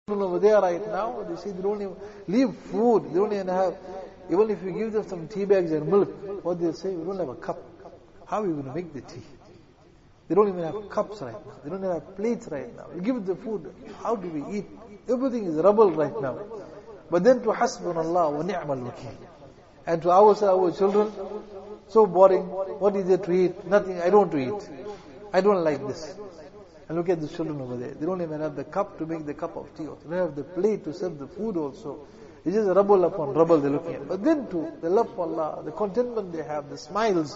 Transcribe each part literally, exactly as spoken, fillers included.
over there right now, they say they don't even leave food, they don't even have, even if you give them some tea bags and milk, what they say, we don't have a cup. How are you going to make the tea? They don't even have cups right now. They don't even have plates right now. You give them the food, how do we eat? Everything is rubble right now. But then to hasbunallah wa ni'mal wakeel. And to our, our children, so boring. What is there to eat? Nothing. I don't want to eat. I don't like this. And look at the children over there. They don't even have the cup to make the cup of tea. They don't have the plate to serve the food also. It's just rubble upon rubble they're looking at. But then too, the love for Allah, the contentment they have, the smiles.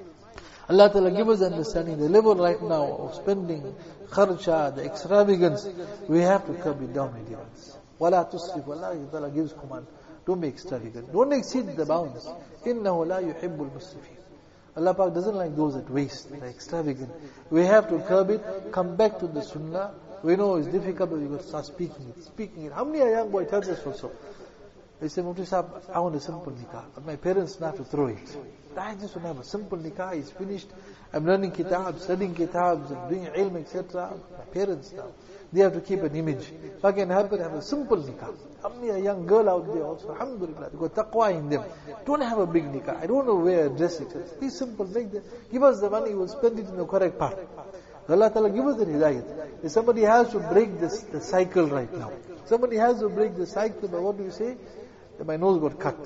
Allah Ta'ala give us understanding. The level right now of spending, kharcha, the extravagance, we have to curb it down, my dear ones. وَلَا تُسْرِفُ Allah Ta'ala gives command. Don't be extravagant. Don't exceed the bounds. إِنَّهُ لَا يُحِبُّ الْمُسْرِفِينَ. Allah Pak doesn't like those that waste, that extravagant. We have to curb it, come back to the sunnah. We know it's difficult, but we got to start speaking it, speaking it. How many a young boy tells us also? They say, Mufti Sahib, I want a simple nikah, but my parents not to throw it. I just want to have a simple nikah, it's finished. I'm learning kitabs, studying kitabs, and doing ilm, et cetera. My parents now, they have to keep an image. If I can help it, have a simple nikah. How many a young girl out there also, alhamdulillah, they got taqwa in them. Don't have a big nikah. I don't want to wear a dress, et cetera. Be simple, make the, give us the money, we'll spend it in the correct path. Allah Ta'ala give us the hidayat. If somebody has to break this, the cycle right now. Somebody has to break the cycle, but what do you say? That my nose got cut.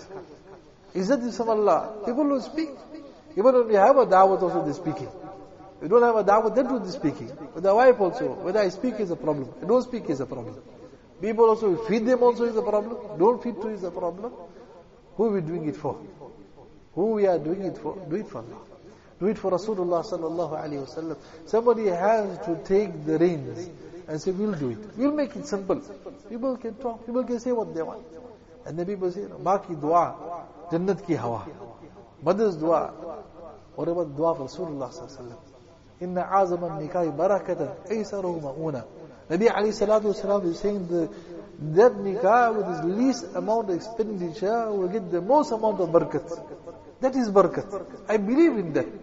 Izzat is from Allah. People will speak. Even when we have a da'wat also they're speaking. We don't have a da'wat, then do the speaking. With the wife also, whether I speak is a problem. I don't speak is a problem. People also, feed them also is a problem. Don't feed to is a problem. Who are we doing it for? Who we are doing it for? Do it for Allah. Do it for Rasulullah sallallahu alayhi wa sallam. Somebody has to take the reins and say, we'll do it. We'll make it simple. People can talk. People can say what they want. And then people say, Ma ki dua, Jannat ki hawa. Mother's dua. What about dua for Rasulullah sallallahu alayhi wa sallam? Inna azaman nikahi barakatan, aysaruhu ma'una. Nabi alayhi salatu wasalam is saying the, that nikah with his least amount of expenditure will get the most amount of barakat. That is barakat. I believe in that.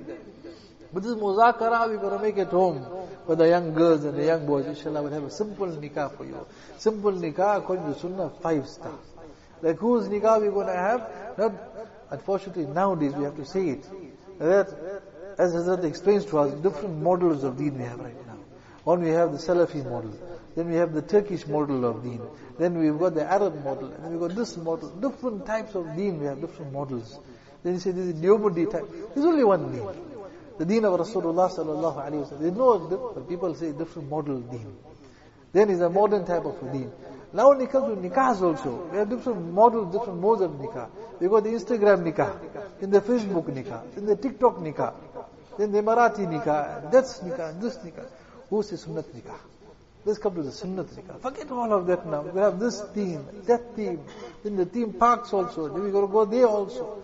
But this muzakara, we're going to make it home for the young girls and the young boys. Inshallah, we'll have a simple nikah for you. Simple nikah according to Sunnah, five star. Like whose nikah we're going to have? Not, unfortunately, nowadays we have to say it. That, as Hazrat explains to us, different models of deen we have right now. One, we have the Salafi model. Then we have the Turkish model of deen. Then we've got the Arab model. And then we've got this model. Different types of deen, we have different models. Then you say this is Deobandi type. There's only one deen. The deen of Rasulullah sallallahu alayhi wa sallam. There's no different. People say different model deen. Then is a modern type of deen. Now when it comes to nikahs also, we have different models, different modes of nikah. We've got the Instagram nikah, in the Facebook nikah, in the TikTok nikah, then the Marathi nikah, that's nikah, this nikah. Who says sunnat nikah? Let's come to the sunnat nikah. Forget all of that now. We have this theme, that theme, then the theme parks also, then we got to go there also.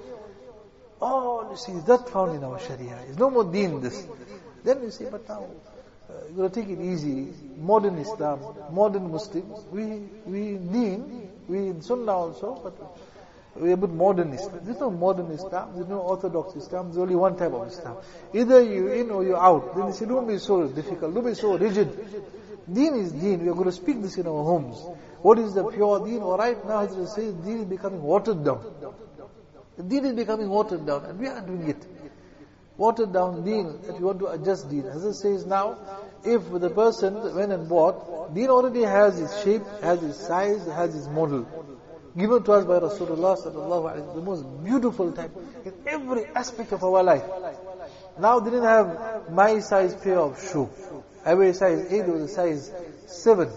Oh, you see, is that found in our Sharia? There's no more deen this. Then you say, but now, uh, you got to take it easy. Modern Islam, modern Muslims, we, we deen, we in Sunnah also, but we are a bit modern Islam. There's no modern Islam, there's no orthodox Islam, there's only one type of Islam. Either you're in or you're out. Then you say, don't be so difficult, don't be so rigid. Deen is deen, we are going to speak this in our homes. What is the pure deen? Or right now, as it says, deen is becoming watered down. The deen is becoming watered down, and we are doing it. Watered down deen, if you want to adjust deen. As it says now, if the person went and bought, deen already has its shape, has its size, has its model. Given to us by Rasulullah sallallahu alaihi wasallam, the most beautiful type in every aspect of our life. Now they didn't have my size pair of shoe. I wear size eight, or the size seven.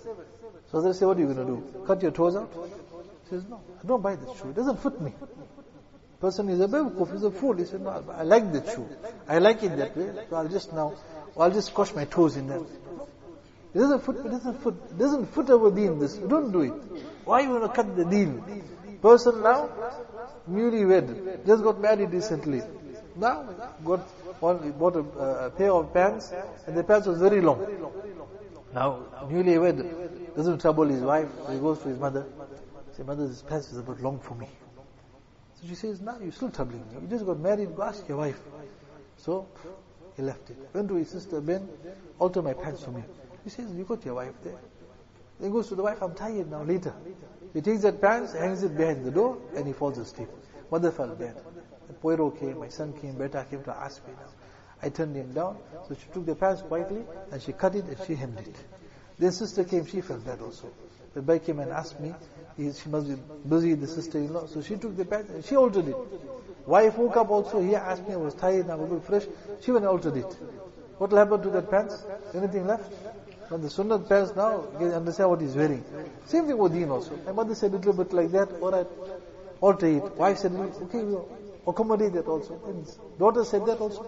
So they say, what are you going to do? Cut your toes out? He says, no, I don't buy this shoe. It doesn't fit me. Person is a bewkuf, he's a fool. He said, no, I like that shoe. I like it that way. So I'll just now, I'll just squash my toes in that. It doesn't fit, it doesn't fit, it doesn't fit our deen this. Don't do it. Why you want to cut the deal? Person now, newly wed, just got married recently. Now, got one, bought a, a pair of pants, and the pants was very long. Now, newly wed, doesn't trouble his wife, so he goes to his mother. He says, mother, this pants is a bit long for me. So she says, no, you're still troubling me. You just got married, go ask your wife. So, he left it. Went to his sister, Ben, alter my pants for me. He says, you got your wife there. Then he goes to the wife, I'm tired now, later. He takes that pants, hangs it behind the door, and he falls asleep. Mother felt bad. The Poirot came, my son came, Beta came to ask me now. I turned him down, so she took the pants quietly, and she cut it, and she hemmed it. Then sister came, she felt bad also. The boy came and asked me, he, she must be busy, the sister-in-law, so she took the pants, and she altered it. Wife woke up also, he asked me, I was tired, now I was fresh, she went and altered it. What will happen to that pants? Anything left? When the sunnah pants now, you can understand what he's wearing. Same thing with deen also. My mother said a little bit like that, alright, alter it. Wife said, okay, we'll accommodate that also. And daughter said that also.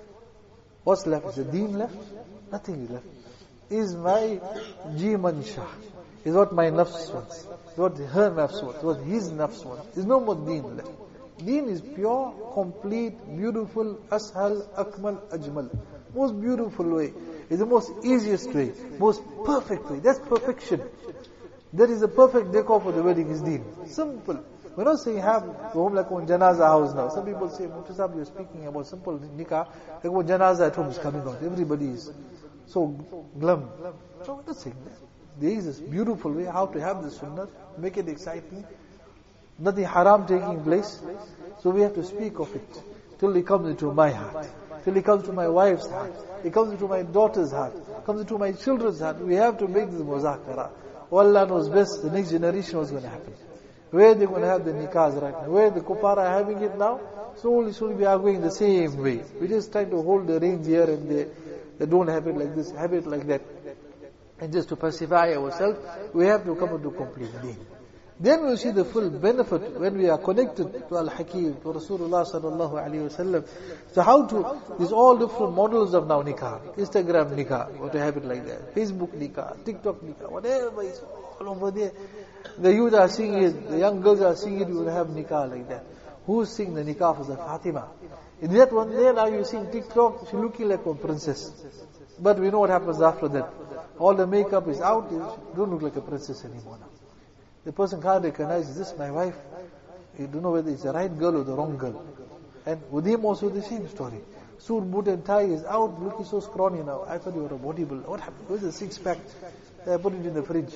What's left? Is the deen left? Nothing is left. Is my jimansha. Is what my nafs wants. Is what her nafs wants. Is what his nafs wants. There's no more deen left. Deen is pure, complete, beautiful, ashal, akmal, ajmal. Most beautiful way. Is the most easiest way. Most perfect way. That's perfection. That is the perfect decor for the wedding is deen. Simple. We're not saying have the home like one janaza house now. Some people say, Mufti Sahib, you're speaking about simple nikah, like one janaza at home is coming out. Everybody is so glum. So we're not saying that. There is this beautiful way how to have the sunnah, make it exciting. Nothing haram taking place. So we have to speak of it till it comes into my heart. Till it comes to my wife's heart. It comes into my daughter's heart. It comes into my children's heart. We have to make this muzakara. Oh, Allah knows best the next generation what's going to happen. Where they're going to have the nikahs right now. Where the kuffar are having it now. Slowly, slowly we are going the same way. We just try to hold the reins here and there. They don't have it like this, have it like that. And just to pacify ourselves, we have to come into complete deen. Then we'll see the full benefit when we are connected to Al-Hakim, to Rasulullah sallallahu alayhi wasallam. So how to, there's all different models of now nikah. Instagram nikah, or to have it like that. Facebook nikah, TikTok nikah, whatever is all over there. The youth are seeing it, the young girls are seeing it, we will have nikah like that. Who's seeing the nikah for the Fatima? In that one day now you're seeing TikTok, she's looking like a princess. But we know what happens after that. All the makeup is out, you don't look like a princess anymore now. The person can't recognize, is this my wife? You don't know whether it's the right girl or the wrong girl. And with him also the same story. Suit, boot and tie is out, looking so scrawny now. I thought you were a bodybuilder. What happened? Where's the six pack? I put it in the fridge.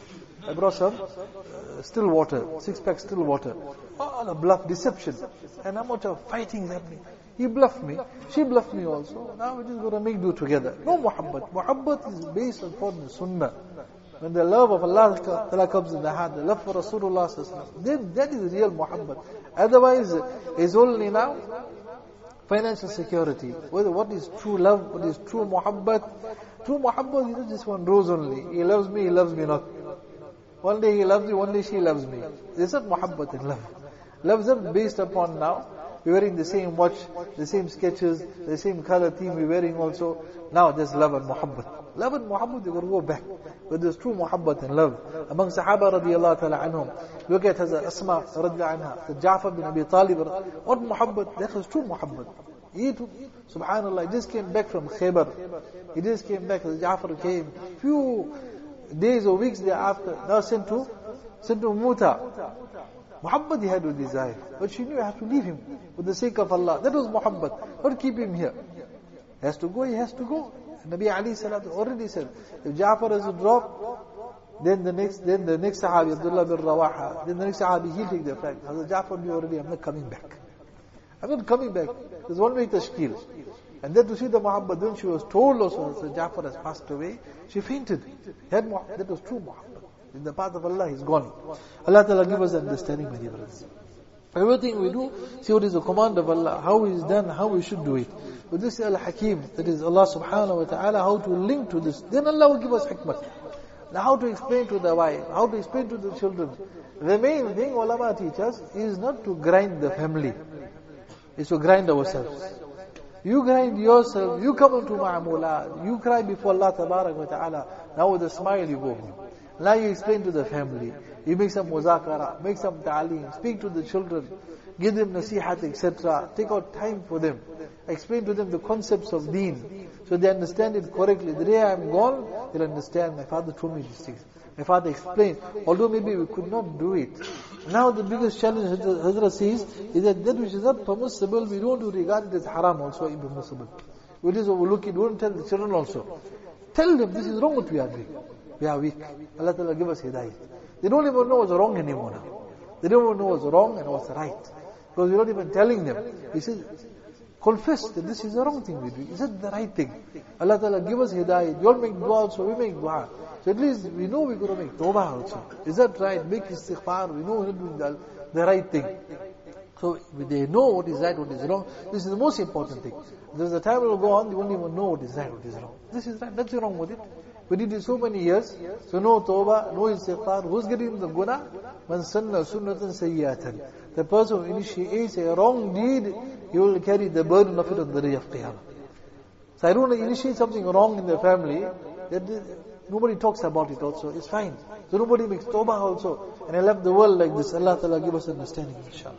I brought some uh, still water, six pack still water. All a bluff, deception. And how much of fighting is happening? He bluffed me, she bluffed me also. Now we're just going to make do together. No muhabbat. Muhabbat is based upon the sunnah. When the love of Allah comes in the heart, the love for Rasulullah, then that is real muhabbat. Otherwise, it's only now financial security. What is true love? What is true muhabbat? True muhabbat is not just one rose only. He loves me, he loves me not. One day he loves me, one day she loves me. It's not muhabbat and love. Love is not based upon now. We're wearing the same watch, the same sketches, the same color theme we're wearing also. Now there's love and muhabbat. Love and muhabbat, they're going to go back. But there's true muhabbat and love. Among Sahaba radiallahu ta'ala anhum, look at Hazrat Asma radiallahu anha, the Ja'far bin Abi Talib, what muhabbat? That was true muhabbat. He took, subhanallah, he just came back from Khaybar. He just came back, Ja'far came, few days or weeks thereafter, now sent to, sent to Muta. Muhabbat he had with his wife. But she knew I have to leave him for the sake of Allah. That was muhabbat. Don't keep him here. He has to go, he has to go. Nabi Ali Salatu already said, if Ja'far has to drop, then the next, then the next Sahabi, Abdullah bin Rawaha, then the next Sahabi, he'll take the flag. Hazrat Ja'far knew already, I'm not coming back. I'm not coming back. There's one way tashkil. And then to see the muhabbat, when she was told also that Ja'far has passed away, she fainted. Had that was true muhabbat. In the path of Allah, he's gone. Allah Ta'ala give us understanding, my dear brothers. Everything we do, see what is the command of Allah, how it is done, how we should do it. With this Al-Hakim, that is Allah Subhanahu Wa Ta'ala, how to link to this. Then Allah will give us hikmah. Now how to explain to the wife, how to explain to the children. The main thing ulama teach us is not to grind the family. It's to grind ourselves. You grind yourself, you come into ma'amula, you cry before Allah Tabarak Wa Ta'ala. Now with a smile you go home. Now you explain to the family. You make some muzakara, make some ta'aleem, speak to the children, give them nasihat, et cetera. Take out time for them. Explain to them the concepts of deen, so they understand it correctly. The day I am gone, they'll understand. My father told me these things. My father explained. Although maybe we could not do it. Now the biggest challenge Hazrat sees is that that which is not permissible, we don't regard it as haram also impermissible. We just overlook it, we don't tell the children also. Tell them this is wrong what we are doing. We are weak. Allah Ta'ala give us hidayah. They don't even know what's wrong anymore now. They don't even know what's wrong and what's right. Because we're not even telling them. He says, confess that this is the wrong thing we do. Is it the right thing? Allah Ta'ala give us hidayah. You all make dua also, we make dua. So at least we know we're going to make tawbah also. Is that right? Make istighfar. We know we're not doing the, the right thing. So they know what is right, what is wrong. This is the most important thing. There's a time it will go on, they won't even know what is right, what is wrong. This is right, nothing wrong with it. We did it so many years, so no tawbah, no istighfar. Who's getting the guna? Man sanna sunnatan sayyatan. The person who initiates a wrong deed, he will carry the burden of it on the day of Qiyamah. So I don't want to initiate something wrong in the family, that nobody talks about it also, it's fine. So nobody makes tawbah also. And I left the world like this. Allah Ta'ala give us understanding, inshallah.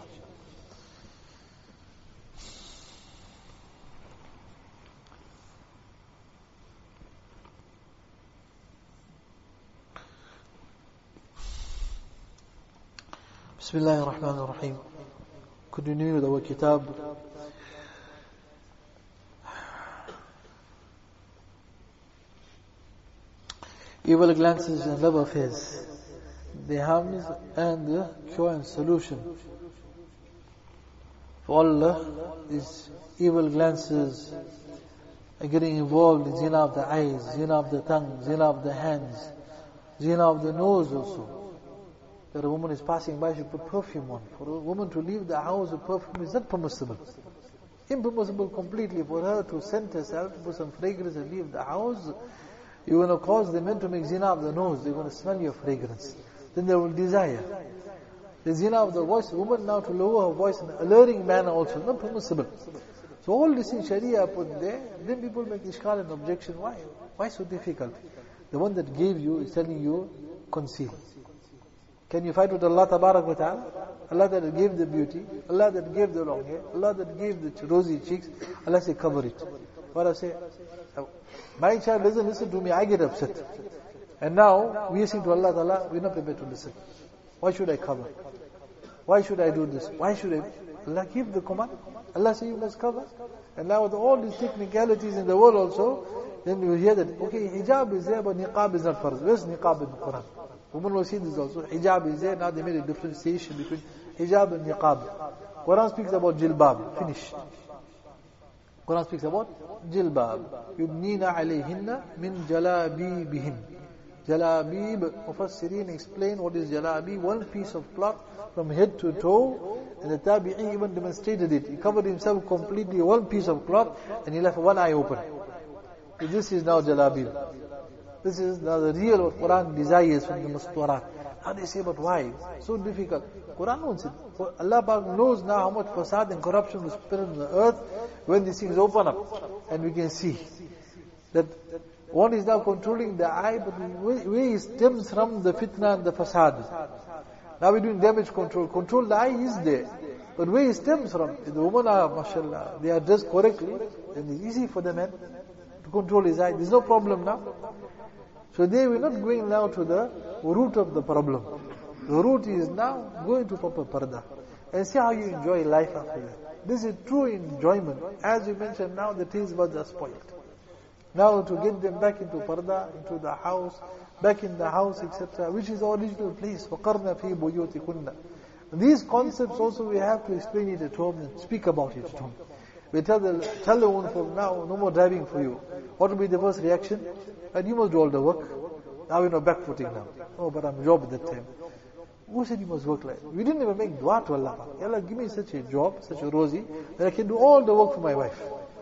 Bismillah ar-Rahman ar-Rahim. Continue with our kitab. Evil glances and love affairs. The harms and the cure and solution. For all these evil glances are getting involved in zina of the eyes, zina of the tongue, zina of the hands, zina of the nose also. That a woman is passing by, she put perfume on. For a woman to leave the house with perfume is not permissible. Impermissible completely for her to scent herself, to put some fragrance and leave the house. You're going to cause the men to make zina of the nose. They're going to smell your fragrance. Then they will desire. The zina of the voice, woman now to lower her voice in an alluring manner also, not permissible. So all this in Sharia put there, then people make ishkal and objection. Why? Why so difficult? The one that gave you is telling you, conceal. Can you fight with Allah Tabarak wa Ta'ala? Allah that gave the beauty, Allah that gave the long hair, Allah that gave the rosy cheeks, Allah say cover it. What I say, my child doesn't listen to me, I get upset. And now, we are saying to Allah Ta'ala, we're not prepared to listen. Why should I cover? Why should I do this? Why should I? Allah give the command. Allah say you must cover. And now with all these technicalities in the world also, then you hear that, okay, hijab is there, but niqab is not farz. Where's niqab in the Quran? Women will see this also. Hijab is there, now they made a differentiation between hijab and niqab. Quran speaks about jilbab. Finish. Quran speaks about jilbab. Yubnina alayhinna min jalabibihin. Jalabib, Mufassirin explain what is jalabib. One piece of cloth from head to toe. And the Tabi'i even demonstrated it. He covered himself completely, one piece of cloth, and he left one eye open. This is now jalabib. This is now the real what Quran desires from the Mustawarat. How they say, but why? So difficult. Quran wants it. Allah knows now how much fasad and corruption was spread on the earth when these things open up. And we can see that one is now controlling the eye, but where it stems from the fitna and the fasad. Now we're doing damage control. Control the eye is there. But where it stems from, the women are, mashallah, they are dressed correctly, then it's easy for the man to control his eye. There's no problem now. So they were not going now to the root of the problem. The root is now going to proper parda. And see how you enjoy life after that. This is true enjoyment. As we mentioned now, the taste buds are spoiled. Now to get them back into parda, into the house, back in the house, et cetera, which is our original place. وَقَرْنَ فِي بُيُوتِكُنَّ. These concepts also we have to explain it at home and speak about it at home. We tell the, tell the woman from now, no more driving for you. What will be the first reaction? And you must do all the work. Now you know, backfooting now. Oh, but I'm job at that time. Who said you must work like that? We didn't even make dua to Allah. Allah, give me such a job, such a rosy, that I can do all the work for my wife.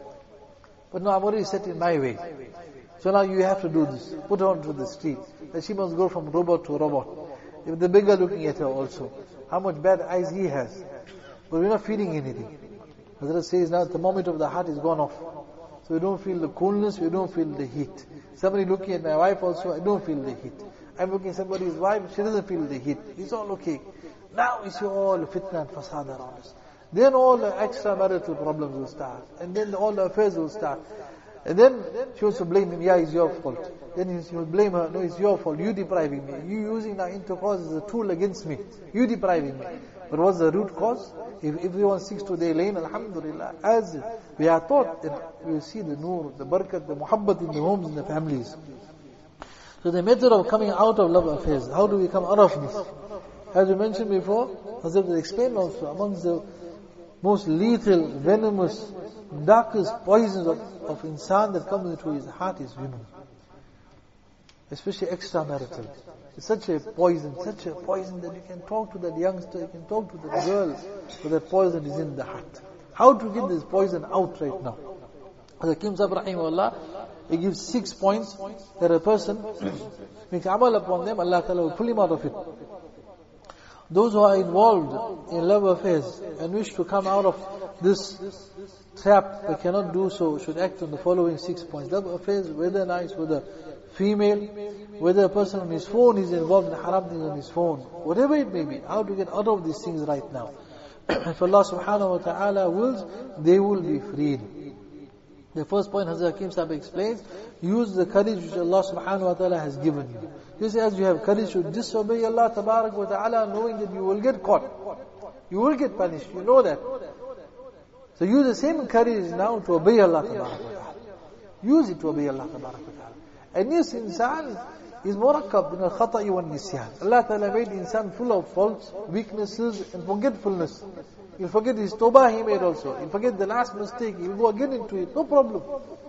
But now I'm already set in my way. So now you have to do this. Put her onto the street. That she must go from robot to robot. If the beggar looking at her also. How much bad eyes he has. But we're not feeling anything. Hazrat says now the thermometer of the heart is gone off. So we don't feel the coolness, we don't feel the heat. Somebody looking at my wife also, I don't feel the heat. I'm looking at somebody's wife, she doesn't feel the heat. It's all okay. Now we see all the fitna and fasad around us. Then all the extramarital problems will start. And then all the affairs will start. And then she wants to blame him, yeah, it's your fault. Then he will blame her, no, it's your fault, you depriving me. You using our intercourse as a tool against me. You depriving me. But what's the root cause? If everyone sticks to their lane, alhamdulillah, as we are taught, then we will see the nur, the barakat, the muhabbat in the homes and the families. So the method of coming out of love affairs, how do we come out of this? As we mentioned before, as I've explained also, amongst the most lethal, venomous, darkest poisons of, of insan that comes into his heart is women. Especially extramarital. It's such a poison, such a poison that you can talk to that youngster, you can talk to the girl, but that poison is in the heart. How to get this poison out right now? Hakim Sahib Rahimahullah, he gives six points that a person makes amal upon them, Allah Ta'ala will pull him out of it. Those who are involved in love affairs and wish to come out of this trap but cannot do so should act on the following six points. Love affairs, whether nice, whether female, whether a person on his phone is involved in haram things on his phone, whatever it may be, how to get out of these things right now. If Allah subhanahu wa ta'ala wills, they will be freed. The first point Hazrat Hakim Sahib explains, use the courage which Allah subhanahu wa ta'ala has given you. Just as you have courage to disobey Allah tabarak wa ta'ala, knowing that you will get caught. You will get punished, you know that. So use the same courage now to obey Allah tabarak wa ta'ala. Use it to obey Allah tabarak wa ta'ala. And yes, insan is murakkab min al-khata'i wa nisyan. Allah ta'ala made insan full of faults, weaknesses and forgetfulness. He'll forget his tawbah he made also. He'll forget the last mistake. He'll go again into it. No problem.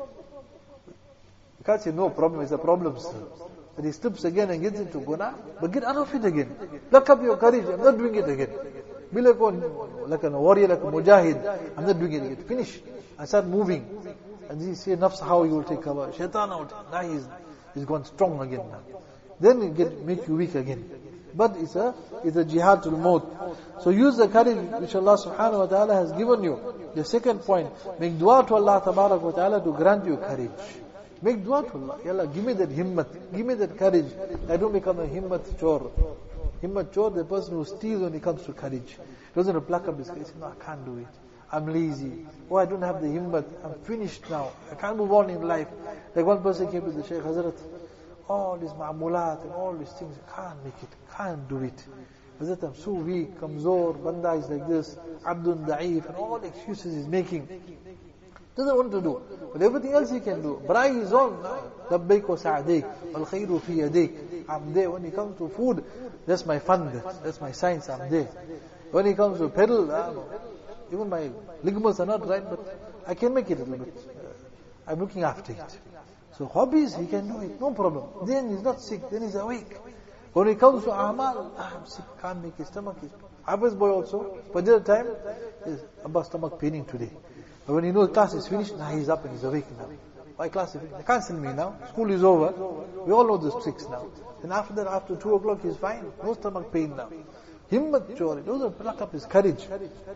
You can't say no problem, it's a problem still. But he slips again and gets into guna. But get out of it again. Pluck up your courage. I'm not doing it again. Be like a, like a warrior, like a mujahid. I'm not doing it again. Finish. And start moving. And you see nafs how he will take cover. Shaitan out. Now he's, he's gone strong again now. Then it get, make you weak again. But it's a, it's a jihad to the maut. So use the courage which Allah subhanahu wa ta'ala has given you. The second point, make dua to Allah tabarak wa ta'ala to grant you courage. Make dua to Allah. Ya Allah, give me that himmat, give me that courage. I don't become a himmat chor. Himmat chor, the person who steals when it comes to courage. He doesn't pluck up his courage. No, I can't do it. I'm lazy. Oh, I don't have the himmat. I'm finished now. I can't move on in life. Like one person came to the Shaykh, Hazrat, all these ma'amulat and all these things, I can't make it, can't do it. Hazrat, I'm so weak, kamzor, banda is like this, abdun da'if, and all the excuses he's making. Doesn't want to do. But everything else he can do. Brai is on. Labbaik wa sa'adik, wal khayru fi yadik. I'm there. When it comes to food, that's my fun, that's my science, I'm there. When it comes to pedal, uh, even my ligaments are not right, but I can make it a little bit. Uh, I'm looking after it. So hobbies, he can do it, no problem. Then he's not sick, then he's awake. When it comes to amal, ah, I'm sick, can't make it, stomach is... Abba's boy also, but the time, is Abba's stomach paining today. But when he knows class is finished, now he's up and he's awake now. Why class is finished? They can't send me now, school is over. We all know the tricks now. And after that, after two o'clock, he's fine, no stomach pain now. Himmat chori, those are pluck up his courage.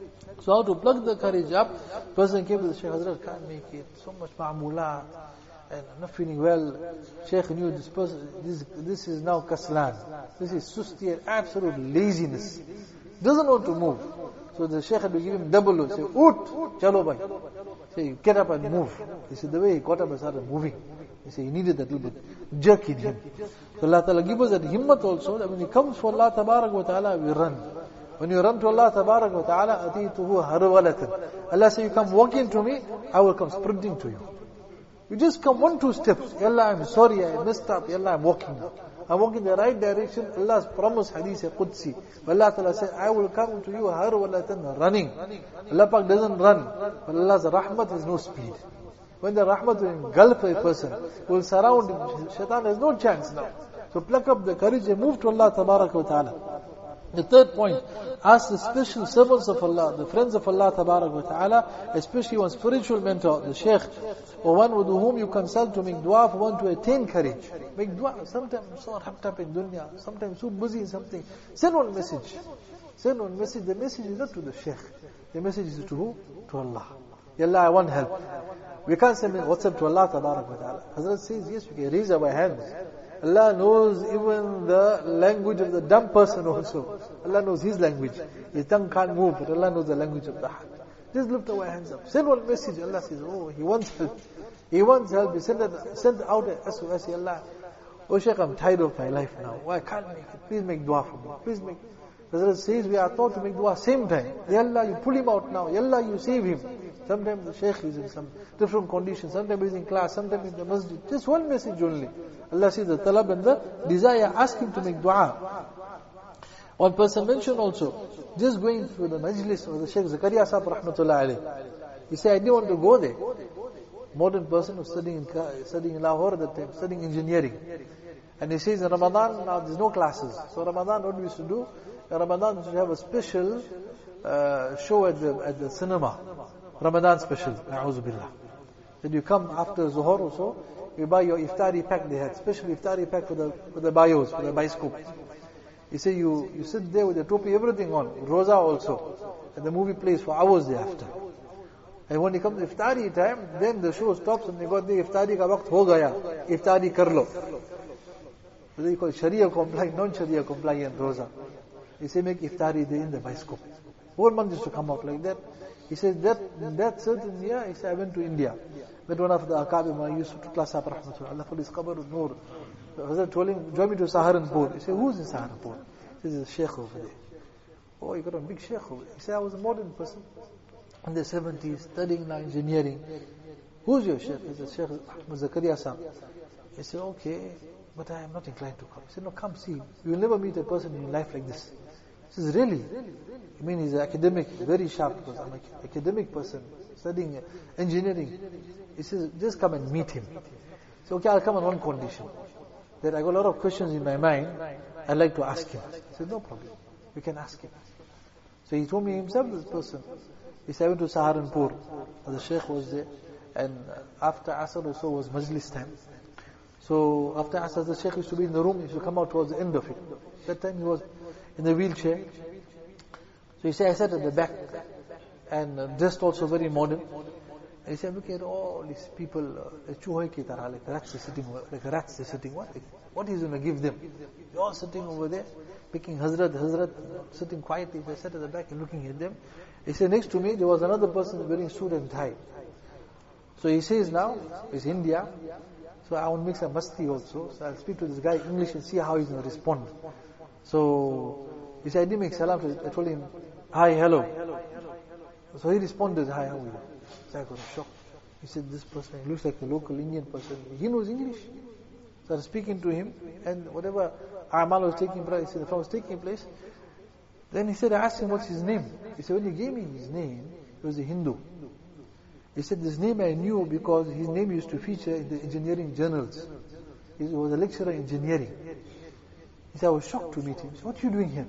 So how to plug the courage up? Person came to the Shaykh, Hazrat, can't make it, so much ma'amulat. And I'm not feeling well. Shaykh knew this person, this, this is now kaslan. This is susti and absolute laziness. Doesn't want to move. So the Shaykh had to give him double load. Say, oot, chalo bhai. Say, get up and move. He said, the way he got up and started moving. He said, he needed that little bit jerk in him. So Allah Ta'ala give us that himmat also, that when he comes for Allah Tabarak wa Ta'ala, we run. When you run to Allah Tabarak wa Ta'ala, atituhu harwalatan. Allah says, you come walking to me, I will come sprinting to you. You just come one, two steps. Ya Allah, I'm sorry, I messed up. Ya Allah, I'm walking now. I'm walking in the right direction. Allah's promised hadith Qudsi. Allah Ta'ala said, I will come to you harwalatan, running. Allah Pak doesn't run. But Allah's rahmat has no speed. When the rahmat will engulf a person, will surround him, shaitan has no chance now. So pluck up the courage and move to Allah Tabarak wa Ta'ala. The third point, ask the special servants of Allah, the friends of Allah Tabarak wa Ta'ala, especially one spiritual mentor, the Shaykh, or one with whom you consult to make dua for one to attain courage. Make dua. Sometimes so wrapped up in dunya, sometimes so busy in something. Send one message. Send one message. The message is not to the Shaykh. The message is to who? To Allah. Ya Allah, I want help. We can't send WhatsApp to Allah Tabarak wa Ta'ala. Hazrat says, yes, we can raise our hands. Allah knows even the language of the dumb person also. Allah knows his language. His tongue can't move, but Allah knows the language of the heart. Just lift our hands up. Send one message. Allah says, oh, he wants help. He wants help. He send, it, send out a S O S. Allah, oh Shaykh, I'm tired of my life now. Why can't I make it? Please make dua for me. Please make. Hazrat says we are taught to make dua same time. Ya Allah, you pull him out now. Ya Allah, you save him. Sometimes the Shaykh is in some different conditions. Sometimes he's in class. Sometimes in the masjid. Just one message only. Allah says the talab and the desire. Ask him to make dua. One person mentioned also, just going through the majlis of the Shaykh Zakaria Sahib rahmatullah alayh. He said, I didn't want to go there. Modern person who's studying in, studying in Lahore at that time, studying engineering. And he says in Ramadan, now there's no classes. So Ramadan, what we used to do, in Ramadan we used to have a special uh, show at the at the cinema. Ramadan special, A'udhu Billah. Then you come after Zuhur or so, you buy your iftari pack. They had special iftari pack for the for the bios, for the bioscope. You say you, you sit there with the topi, everything on, Roza also. And the movie plays for hours thereafter. And when it comes to iftari time, then the show stops and they got the iftari ka waqt ho gaya. Iftari kar lo. So they call it Sharia compliant, non-Sharia compliant Roza. He say make iftari there in the bioscope. One month used to come out like that. He says that that certain year, he said I went to India. Met one of the Akabim, Yusuf Tutla Sahib rahmatullah, Allah for his qabr al-nur. Hazrat told him, join me to Saharanpur. He said, who's in Saharanpur? He says, there's a Shaykh over there. Oh, you got a big Shaykh over there. He said, I was a modern person in the seventies, studying now engineering. Who's your Shaykh? He said, Shaykh Ahmad Zakaria Sahib. He said, okay, but I am not inclined to come. He said, no, come see. You will never meet a person in your life like this. He says, really? I mean, he's an academic, very sharp person. I'm an academic person, studying engineering. He says, just come and meet him. He said, okay, I'll come on one condition. That I got a lot of questions in my mind, I'd like to ask him. I said, no problem, you can ask him. So he told me himself, this person. He said, I went to Saharanpur, the Shaykh was there, and after Asr or so was Majlis time. So after Asr, the Shaykh used to be in the room, he used to come out towards the end of it. That time he was in the wheelchair. So he said, I sat at the back, and dressed also very modern. And he said, look at all these people, uh, chuhai ki tarah, like rats are sitting, like rats are sitting. What? What is going to give them? They're all sitting over there, picking Hazrat, Hazrat, sitting quietly. I sat at the back and looking at them. He said, next to me, there was another person wearing suit and tie. So he says now, it's India, so I want to make some masti also. So I'll speak to this guy in English and see how he's going to respond. So he said, I didn't make salam. I told him, hi, hello. So he responded, hi, how are you? So I got a shock. He said, this person, he looks like a local Indian person. He knows English. So I was speaking to him, and whatever Amal was taking place, he said, if I was taking place, then he said, I asked him, what's his name? He said, when he gave me his name, he was a Hindu. He said, this name I knew because his name used to feature in the engineering journals. He was a lecturer in engineering. He said, I was shocked to meet him. He said, what are you doing here?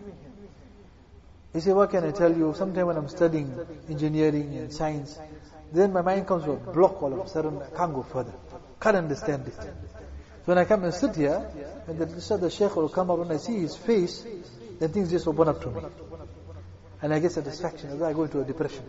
He said, what can I tell you? Sometime when I'm studying engineering and science, then my mind comes to a block all of a sudden, I can't go further. Can't understand it. So when I come and sit here, and the, the Shaykh will come out, when I see his face, then things just open up to me. And I get satisfaction, and I go into a depression.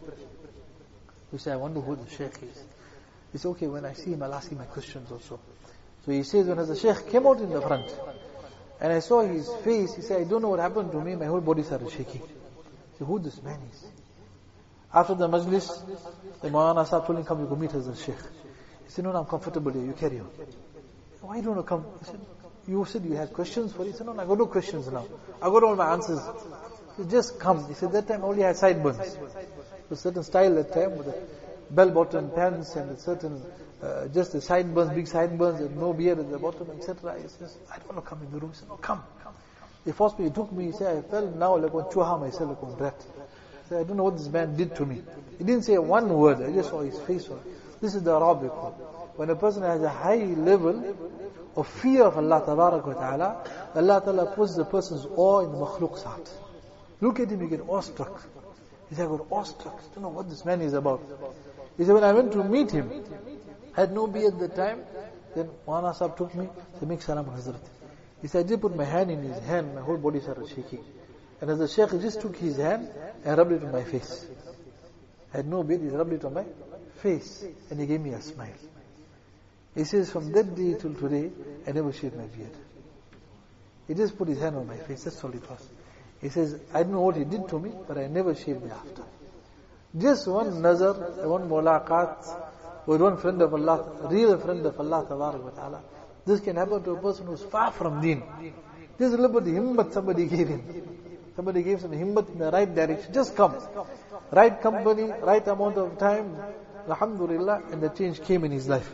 You say, I wonder who the Shaykh is. He said, okay, when I see him, I'll ask him my questions also. So he says, when the Shaykh came out in the front, and I saw his face, he said, I don't know what happened to me, my whole body started shaking. I said, who this man is? After the majlis, the Maulana Sahib told him, come, you go meet Hazrat Shaykh. He said, no, no, I'm comfortable here, you carry on. Why don't you come? He said, you said you had questions for it. He said, no, no, I got no questions now. I got all my answers. He said, just come. He said, that time I only had sideburns. A certain style that time with the bell-bottom pants and a certain, uh, just the sideburns, big sideburns and no beard at the bottom, et cetera. He says, I don't want to come in the room. He said, no, come. He forced me, he took me, he said, I felt now like one chuha myself, like one rat. He said, I don't know what this man did to me. He didn't say one word, I just saw his face. This is the Arabic one. When a person has a high level of fear of Allah Tabarak wa Ta'ala, Allah Ta'ala puts the person's awe in the makhluq's heart. Look at him, you get awestruck. He said, I got awestruck. I don't know what this man is about. He said, when I went to meet him, I had no beard at the time. Then Maulana Sahib took me, said, make salam Hazrat. He said, I did put my hand in his hand, my whole body started shaking. And as the Shaykh just took his hand and rubbed it on my face. I had no beard, he rubbed it on my face. And he gave me a smile. He says, from that day till today, I never shaved my beard. He just put his hand on my face, that's all it was. He says, I don't know what he did to me, but I never shaved thereafter. Just one nazar, one mulaqat with one friend of Allah, a real friend of Allah Tabarak wa Ta'ala. This can happen to a person who's far from deen. Just a little bit of himmat somebody gave him. Somebody gave some himmat in the right direction. Just come. Right company, right amount of time. Alhamdulillah, and the change came in his life.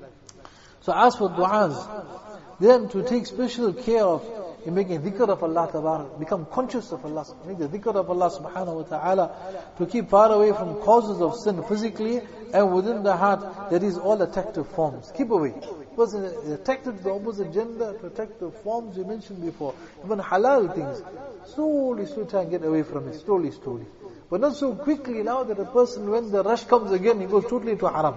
So ask for du'as. Then to take special care of in making dhikr of Allah Tabarak, become conscious of Allah, make the dhikr of Allah subhanahu wa ta'ala, to keep far away from causes of sin physically and within the heart, that is all attractive forms. Keep away. Person is attracted to the opposite gender, to attractive forms we mentioned before, even halal things. Slowly, slowly try and get away from it, slowly, slowly. But not so quickly now that a person, when the rush comes again, he goes totally to haram.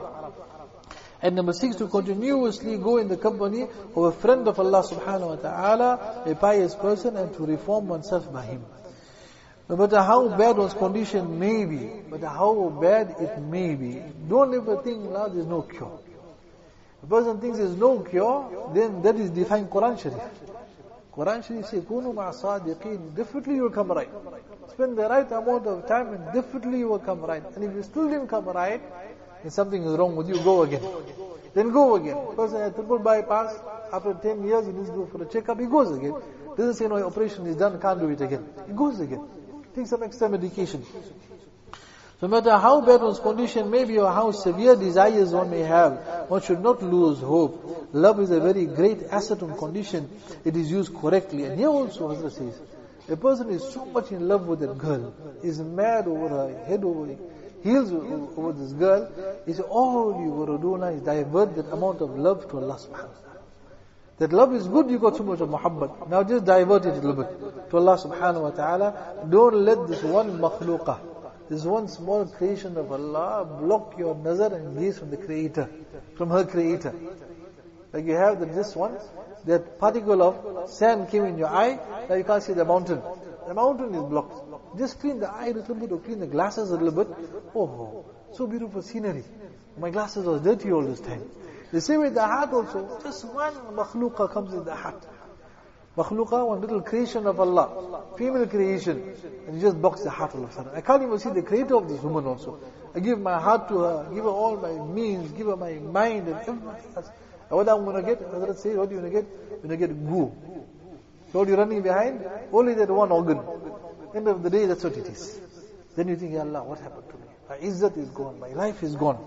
And number six, to continuously go in the company of a friend of Allah subhanahu wa ta'ala, a pious person, and to reform oneself by him. No matter how bad one's condition may be, no matter how bad it may be, don't ever think now there's no cure. If a person thinks there's no cure, then that is defying Quran Sharif. Quran Sharif says, Kunu ma'a sadiqeen, definitely you will come right. Spend the right amount of time and definitely you will come right. And if you still didn't come right, then something is wrong with you, go again. Then go again. Person had triple bypass, after ten years he needs to go for a checkup, he goes again. Doesn't say no, operation is done, can't do it again. He goes again. Take some extra medication. So no matter how bad one's condition may be or how severe desires one may have, one should not lose hope. Love is a very great asset on condition it is used correctly. And here also Hazrat says, a person is so much in love with that girl, is mad over her, head over heels over this girl, is all you got to do now is divert that amount of love to Allah subhanahu wa ta'ala. That love is good, you got so much of muhabbat. Now just divert it a little bit to Allah subhanahu wa ta'ala. Don't let this one makhluqah, this one small creation of Allah, block your nazar and gaze from the creator, from her creator. Like you have that this one, that particle of sand came in your eye, now you can't see the mountain. The mountain is blocked. Just clean the eye a little bit or clean the glasses a little bit. Oh, so beautiful scenery. My glasses was dirty all this time. The same way the heart also, just one makhluqa comes in the heart. Makhluqa, one little creation of Allah, female creation, and it just blocks the heart all of a sudden. I can't even see the creator of this woman also. I give my heart to her, give her all my means, give her my mind and everything else. And what I'm going to get, Hazrat says, what are you going to get? You're going to get goo. So what are you running behind? Only that one organ. End of the day, that's what it is. Then you think, Ya Allah, what happened to me? My izzat is gone, my life is gone.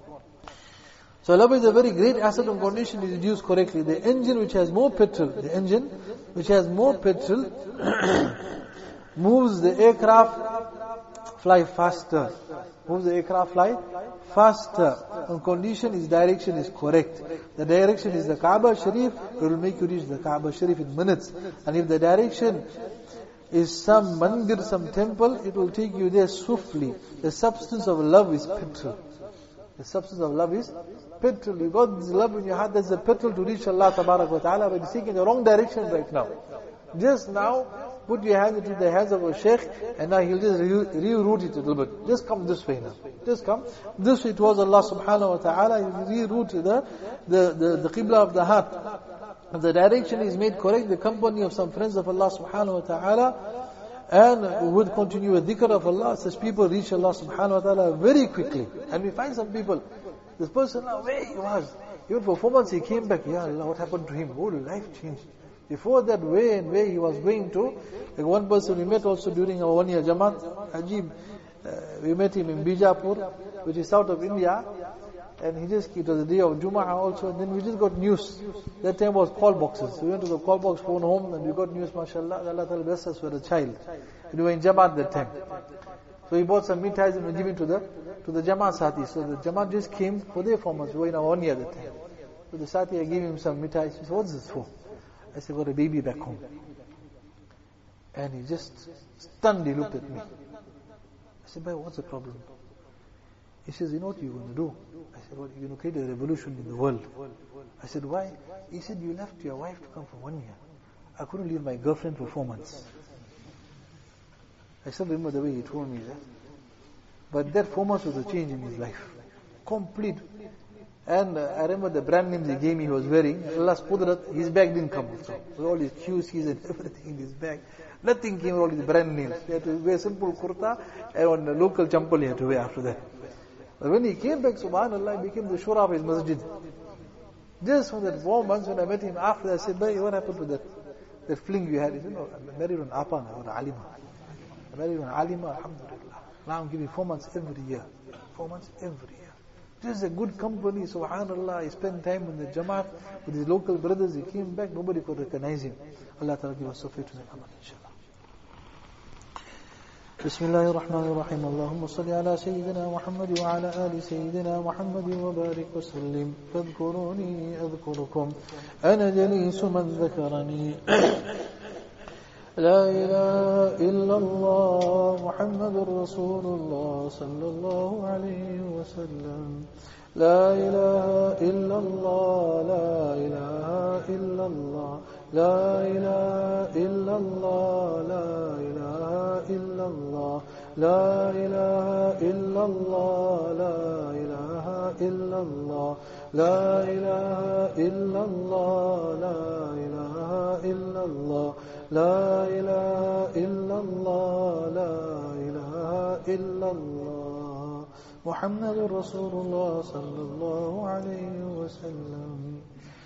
So love is a very great asset and condition is used correctly. The engine which has more petrol, the engine which has more petrol moves the aircraft fly faster. Moves the aircraft fly faster. On condition its direction is correct. The direction is the Kaaba Sharif, it will make you reach the Kaaba Sharif in minutes. And if the direction is some mandir, some temple, it will take you there swiftly. The substance of love is petrol. The substance of love is petrol. You got this love in your heart, that's the petrol to reach Allah Tabarak wa Ta'ala, but it's taking the wrong direction right now. Just now, put your hand into the hands of a sheikh, and now he'll just re- reroute it a little bit. Just come this way now. Just come this way towards Allah Subhanahu wa Ta'ala. He'll reroute the, the, the, the qibla of the heart. If the direction is made correct, the company of some friends of Allah Subhanahu wa Ta'ala, and would continue with dhikr of Allah, such people reach Allah Subhanahu wa Ta'ala very quickly. And we find some people, this person now, where he was, even for four months he came back, Ya Allah, what happened to him? Whole life changed. Before that, way and where he was going to, like one person we met also during our one year Jamaat, Ajib, uh, we met him in Bijapur, which is south of India, and he just, it was the day of Jum'ah also, and then we just got news. That time was call boxes. We went to the call box phone home, and we got news, mashallah, Allah Ta'ala blessed us with a child. We were in Jamaat that time. So he bought some mithais and we gave it to the, to the Jamaat Sati. So the Jamaat just came for their four months. We were in our one year that time. So the Sati, I gave him some mithais. He said, what's this for? I said, got a baby back home. And he just stunned, he looked at me. I said, Bhai, what's the problem? He says, you know what you're going to do? I said, what, you're going to create a revolution in the world. I said, why? He said, you left your wife to come for one year. I couldn't leave my girlfriend for four months. I still remember the way he told me that. But that four months was a change in his life. Complete. And uh, I remember the brand names he gave me he was wearing. Allah's Qudrat, his bag didn't come also. With all his Q Cs and everything in his bag. Nothing came with all his brand names. He had to wear simple kurta and on the local champal he had to wear after that. But when he came back, subhanAllah, he became the shura of his masjid. Just for that four months when I met him after that, I said, Bhai, what happened to that? that fling you had, you know, I married an Apana or an Alima. I married an Alima, alhamdulillah. Now I'm giving four months every year. Four months every year. This is a good company, subhanallah. He spent time in the Jamaat with his local brothers. He came back, nobody could recognize him. Allah Ta'ala give us tawfiq to amal, inshallah. بسم الله الرحمن الرحيم اللهم صل على سيدنا محمد وعلى آل سيدنا محمد وبارك وسلم فاذكروني أذكركم أنا جليس من ذكرني لا إله إلا الله محمد رسول الله صلى الله عليه وسلم لا إله إلا الله لا إله إلا الله لا إله إلا الله لا إله إلا الله لا إله إلا الله لا إله إلا الله لا إله إلا الله لا إله إلا الله لا إله إلا الله لا إله إلا الله محمد رسول الله صلى الله عليه وسلم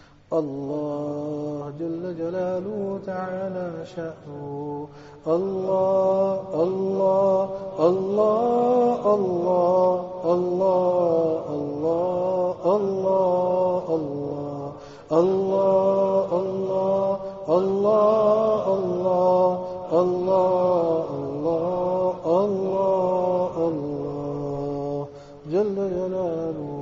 الله جل جلاله تعالى شأنه الله الله الله الله الله الله الله الله الله الله الله الله الله الله الله جل جلاله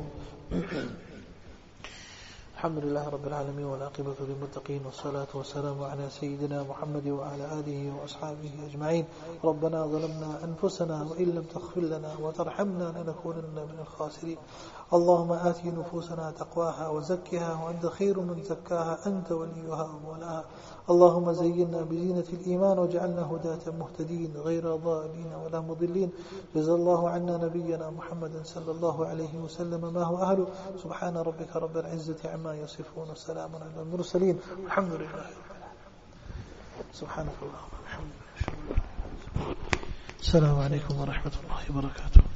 الحمد لله رب العالمين والعاقبة للمتقين والصلاة والسلام على سيدنا محمد وعلى آله وأصحابه أجمعين ربنا ظلمنا أنفسنا وإن لم تغفر لنا وترحمنا لنكونن من الخاسرين اللهم آت نفوسنا تقواها وزكها وأنت خير من زكاها أنت وليها ومولاها اللهم زينا بزينة الإيمان وجعلنا هداة مهتدين غير ضالين ولا مضلين جزا الله عنا نبينا محمد صلى الله عليه وسلم ما هو أهله سبحان ربك رب العزة عما يصفون وسلام على المرسلين الحمد لله سبحانك اللهم الحمد لله السلام عليكم ورحمة الله وبركاته.